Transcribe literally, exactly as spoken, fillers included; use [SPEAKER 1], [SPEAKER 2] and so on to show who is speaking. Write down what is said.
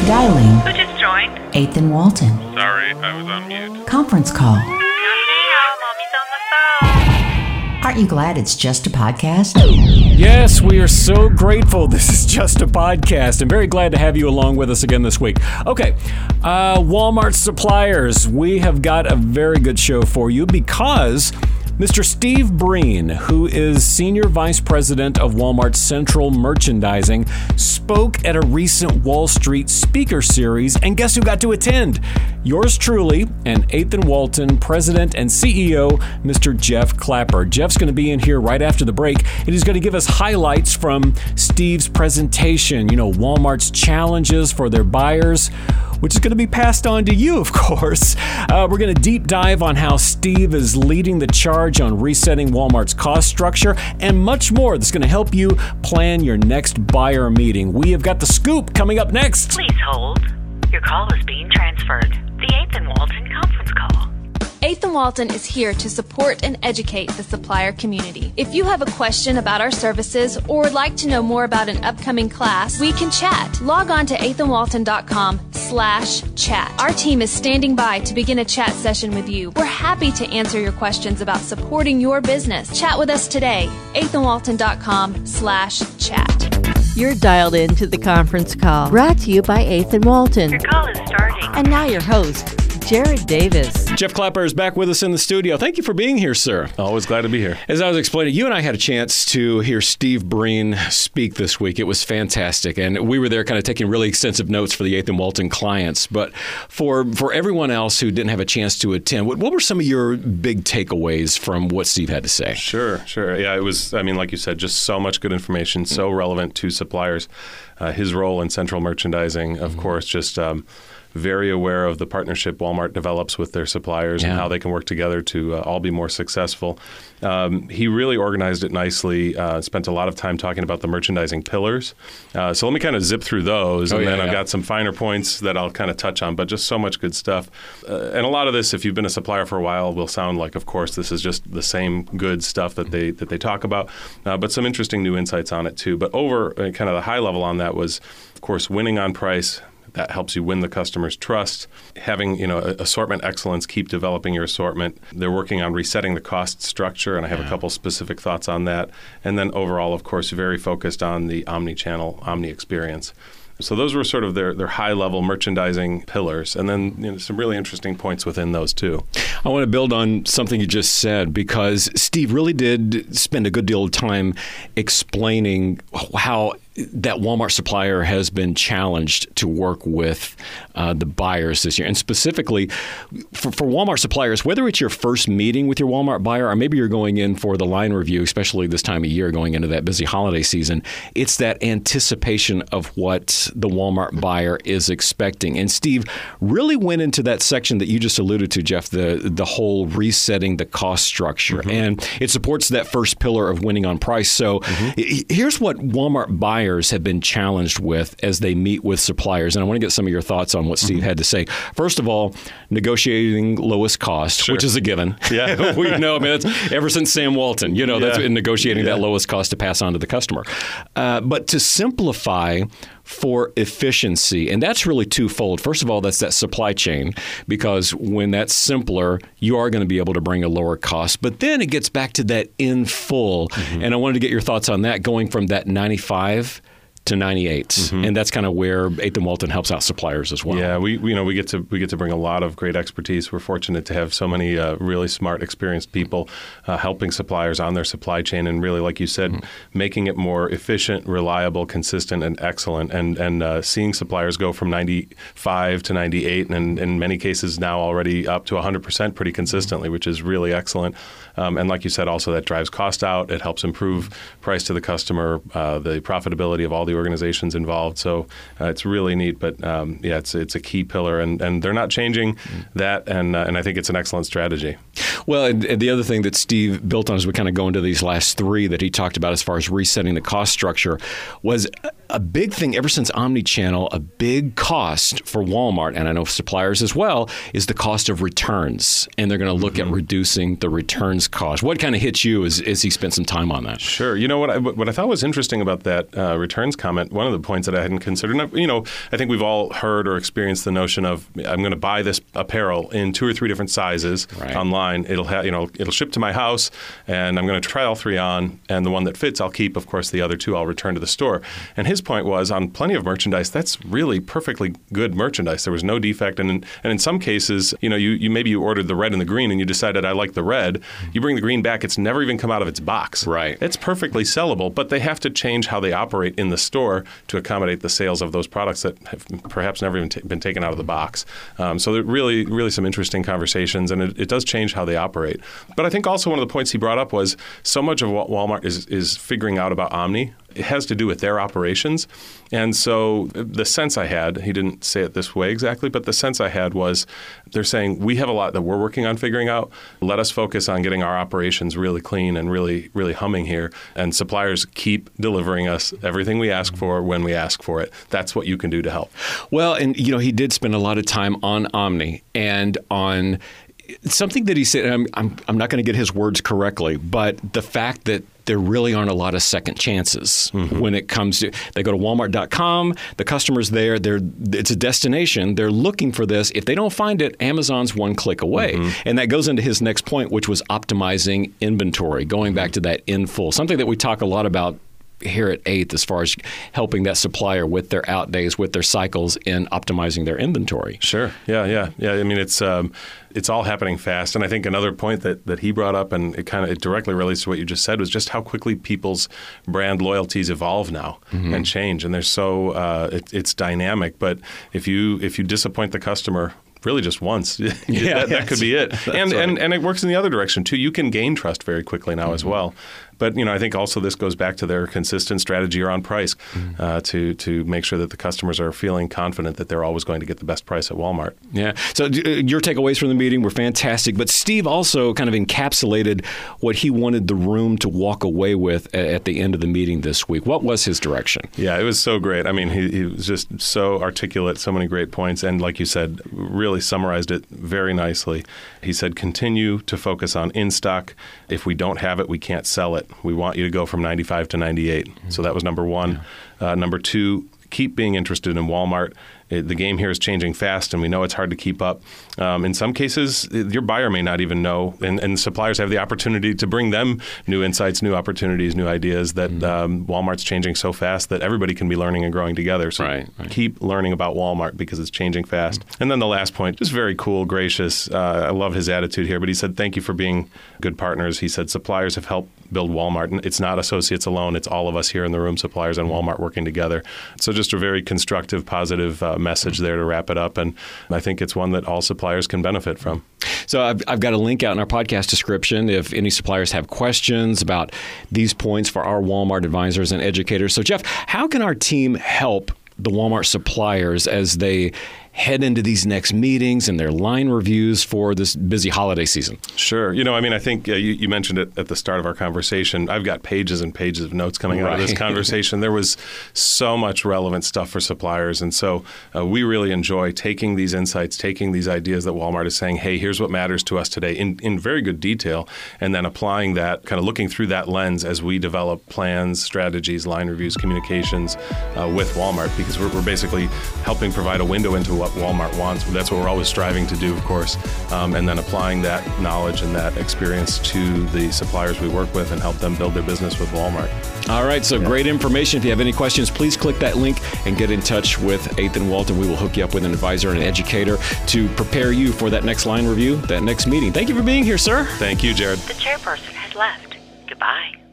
[SPEAKER 1] dialing.
[SPEAKER 2] Who just joined?
[SPEAKER 1] eighth and Walton.
[SPEAKER 3] Sorry, I was on mute.
[SPEAKER 1] Conference call.
[SPEAKER 2] Mommy's on the phone.
[SPEAKER 1] Aren't you glad it's just a podcast?
[SPEAKER 4] Yes, we are so grateful. This is just a podcast. I'm very glad to have you along with us again this week. Okay, uh, Walmart suppliers. We have got a very good show for you because Mister Steve Breen, who is Senior Vice President of Walmart's Central Merchandising, spoke at a recent Wall Street speaker series, and guess who got to attend? Yours truly, and eighth and Walton President and C E O, Mister Jeff Clapper. Jeff's going to be in here right after the break, and he's going to give us highlights from Steve's presentation. You know, Walmart's challenges for their buyers, which is going to be passed on to you, of course. Uh, we're going to deep dive on how Steve is leading the charge on resetting Walmart's cost structure and much more that's going to help you plan your next buyer meeting. We have got the scoop coming up next.
[SPEAKER 2] Please hold. Your call is being transferred. The eighth and Walton conference call.
[SPEAKER 5] eighth and Walton is here to support and educate the supplier community. If you have a question about our services or would like to know more about an upcoming class, we can chat. Log on to eighth and walton dot com slash chat. Our team is standing by to begin a chat session with you. We're happy to answer your questions about supporting your business. Chat with us today. eighth and walton dot com slash chat.
[SPEAKER 6] You're dialed in to the conference call, brought to you by eighth and Walton.
[SPEAKER 2] Your call is starting.
[SPEAKER 6] And now your host, Jared Davis.
[SPEAKER 4] Jeff Clapper is back with us in the studio. Thank you for being here, sir.
[SPEAKER 3] Always glad to be here.
[SPEAKER 4] As I was explaining, you and I had a chance to hear Steve Breen speak this week. It was fantastic. And we were there kind of taking really extensive notes for the eighth and Walton clients. But for for everyone else who didn't have a chance to attend, what, what were some of your big takeaways from what Steve had to say?
[SPEAKER 3] Sure, sure. Yeah, it was, I mean, like you said, just so much good information, so relevant to suppliers. Uh, his role in central merchandising, of mm-hmm. course, just um, very aware of the partnership Walmart develops with their suppliers yeah. and how they can work together to uh, all be more successful. Um, he really organized it nicely, uh, spent a lot of time talking about the merchandising pillars. Uh, so let me kind of zip through those, and oh, yeah, then yeah. I've got some finer points that I'll kind of touch on, but just so much good stuff. Uh, and a lot of this, if you've been a supplier for a while, will sound like, of course, this is just the same good stuff that they that they talk about, uh, but some interesting new insights on it too. But over uh, kind of the high level on that was, of course, winning on price. That helps you win the customer's trust. Having, you know, assortment excellence, keep developing your assortment. They're working on resetting the cost structure, and I have yeah. a couple specific thoughts on that. And then overall, of course, very focused on the omni-channel, omni-experience. So those were sort of their, their high-level merchandising pillars, and then you know, some really interesting points within those too.
[SPEAKER 4] I want to build on something you just said, because Steve really did spend a good deal of time explaining how that Walmart supplier has been challenged to work with uh, the buyers this year. And specifically, for, for Walmart suppliers, whether it's your first meeting with your Walmart buyer or maybe you're going in for the line review, especially this time of year going into that busy holiday season, it's that anticipation of what the Walmart buyer is expecting. And Steve really went into that section that you just alluded to, Jeff, the, the whole resetting the cost structure. Mm-hmm. And it supports that first pillar of winning on price. So mm-hmm. here's what Walmart buyers have been challenged with as they meet with suppliers. And I want to get some of your thoughts on what Steve mm-hmm. had to say. First of all, negotiating lowest cost, sure. which is a given. Yeah. we know, I mean, that's ever since Sam Walton, you know, yeah. that's in negotiating yeah. that lowest cost to pass on to the customer. Uh, but to simplify for efficiency, and that's really twofold. First of all, that's that supply chain, because when that's simpler, you are going to be able to bring a lower cost. But then it gets back to that in full, mm-hmm. and I wanted to get your thoughts on that, going from that ninety-five to ninety-eight, mm-hmm. and that's kind of where eighth and Walton helps out suppliers as well.
[SPEAKER 3] Yeah, we, we you know we get to we get to bring a lot of great expertise. We're fortunate to have so many uh, really smart, experienced people uh, helping suppliers on their supply chain, and really, like you said, mm-hmm. making it more efficient, reliable, consistent, and excellent. And and uh, seeing suppliers go from ninety-five to ninety-eight, and in many cases now already up to one hundred percent pretty consistently, mm-hmm. which is really excellent. Um, and like you said, also that drives cost out. It helps improve price to the customer, uh, the profitability of all the organizations involved. So uh, it's really neat. But um, yeah, it's it's a key pillar, and, and they're not changing that. And uh, and I think it's an excellent strategy.
[SPEAKER 4] Well, and, and the other thing that Steve built on as we kind of go into these last three that he talked about as far as resetting the cost structure was a big thing ever since omnichannel, a big cost for Walmart, and I know suppliers as well, is the cost of returns. And they're going to look mm-hmm. at reducing the returns cost. What kind of hits you as, as he spent some time on that?
[SPEAKER 3] Sure. You know, what I, what I thought was interesting about that uh, returns comment, one of the points that I hadn't considered, and I, you know, I think we've all heard or experienced the notion of, I'm going to buy this apparel in two or three different sizes right. online. It'll have, you know, it'll ship to my house, and I'm going to try all three on, and the one that fits I'll keep. Of course, the other two I'll return to the store. And his point was, on plenty of merchandise, that's really perfectly good merchandise. There was no defect. And in, and in some cases, you know, you, you maybe you ordered the red and the green and you decided I like the red. You bring the green back, it's never even come out of its box.
[SPEAKER 4] Right.
[SPEAKER 3] It's perfectly sellable, but they have to change how they operate in the store to accommodate the sales of those products that have perhaps never even t- been taken out of the box. Um, so there really, really some interesting conversations, and it, it does change how they operate. But I think also one of the points he brought up was so much of what Walmart is, is figuring out about Omni, it has to do with their operations. And so the sense I had, he didn't say it this way exactly, but the sense I had was they're saying, we have a lot that we're working on figuring out. Let us focus on getting our operations really clean and really, really humming here. And suppliers keep delivering us everything we ask for when we ask for it. That's what you can do to help.
[SPEAKER 4] Well, and, you know, he did spend a lot of time on Omni and on something that he said, and I'm, I'm, I'm not going to get his words correctly, but the fact that there really aren't a lot of second chances mm-hmm. when it comes to, they go to walmart dot com, the customer's there, they're, it's a destination, they're looking for this. If they don't find it, Amazon's one click away. Mm-hmm. And that goes into his next point, which was optimizing inventory, going back to that in full, something that we talk a lot about here at eighth as far as helping that supplier with their out days, with their cycles in optimizing their inventory.
[SPEAKER 3] Sure. Yeah, yeah. Yeah. I mean, it's um, it's all happening fast. And I think another point that, that he brought up, and it kind of it directly relates to what you just said, was just how quickly people's brand loyalties evolve now mm-hmm. and change. And they're so uh, it, it's dynamic. But if you if you disappoint the customer really just once, yeah, that, that could be it. And, right. and and it works in the other direction too. You can gain trust very quickly now mm-hmm. as well. But you know, I think also this goes back to their consistent strategy around price mm-hmm. uh, to to make sure that the customers are feeling confident that they're always going to get the best price at Walmart.
[SPEAKER 4] Yeah. So uh, your takeaways from the meeting were fantastic. But Steve also kind of encapsulated what he wanted the room to walk away with at, at the end of the meeting this week. What was his direction?
[SPEAKER 3] Yeah, it was so great. I mean, he, he was just so articulate, so many great points, and like you said, really summarized it very nicely. He said, continue to focus on in-stock. If we don't have it, we can't sell it. We want you to go from ninety-five to ninety-eight. Mm-hmm. So that was number one. Yeah. Uh, number two, keep being interested in Walmart. It, the game here is changing fast, and we know it's hard to keep up. Um, in some cases, your buyer may not even know, and, and suppliers have the opportunity to bring them new insights, new opportunities, new ideas that mm-hmm. um, Walmart's changing so fast that everybody can be learning and growing together. So
[SPEAKER 4] right, right.
[SPEAKER 3] keep learning about Walmart because it's changing fast. Mm-hmm. And then the last point, just very cool, gracious. Uh, I love his attitude here, but he said, thank you for being good partners. He said, suppliers have helped build Walmart. And it's not associates alone. It's all of us here in the room, suppliers and Walmart working together. So just a very constructive, positive uh, message there to wrap it up. And I think it's one that all suppliers can benefit from.
[SPEAKER 4] So I've, I've got a link out in our podcast description if any suppliers have questions about these points for our Walmart advisors and educators. So Jeff, how can our team help the Walmart suppliers as they head into these next meetings and their line reviews for this busy holiday season?
[SPEAKER 3] Sure. You know, I mean, I think uh, you, you mentioned it at the start of our conversation. I've got pages and pages of notes coming right. out of this conversation. There was so much relevant stuff for suppliers. And so uh, we really enjoy taking these insights, taking these ideas that Walmart is saying, hey, here's what matters to us today in, in very good detail, and then applying that, kind of looking through that lens as we develop plans, strategies, line reviews, communications uh, with Walmart, because we're, we're basically helping provide a window into what Walmart wants. That's what we're always striving to do, of course, um, and then applying that knowledge and that experience to the suppliers we work with and help them build their business with Walmart.
[SPEAKER 4] All right, so yeah. Great information. If you have any questions, please click that link and get in touch with eighth and Walton. We will hook you up with an advisor and an educator to prepare you for that next line review, that next meeting. Thank you for being here, sir.
[SPEAKER 3] Thank you, Jared.
[SPEAKER 2] The chairperson has left. Goodbye.